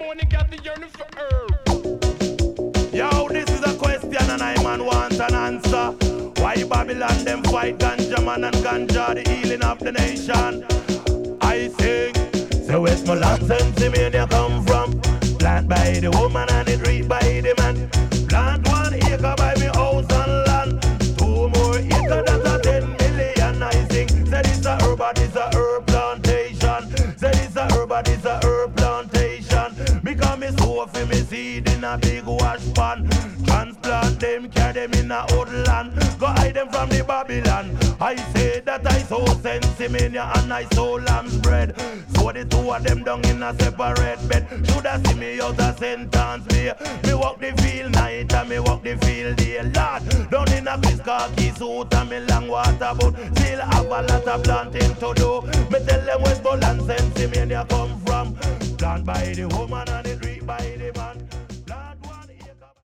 only got the yearning for herb. Yo, this is a question and I man want an answer. Why Babylon them fight ganja man and ganja, the healing of the nation? I think, so where's my land and come from? Plant by the woman and it reap by the man. Plant 1 acre by me house and land. 2 more acre, that's a 10 million. I think, say this a herb, this a herb plantation. Say this a herb, this a herb plantation. Because me sow for me seed in a big wash pan. Transplant them, carry them in a old land. Go hide them from the Babylon. I say that I sow sensimania and I sow lamb's bread. So the 2 of them down in a separate bed. Shoulda see me out a sentence me. Me walk the field night and me walk the field day. Lord, down in a Chris khaki suit and me long water boat. Still have a lot of planting to do. Me tell them where Bull and sensimania come from. Plant by the woman and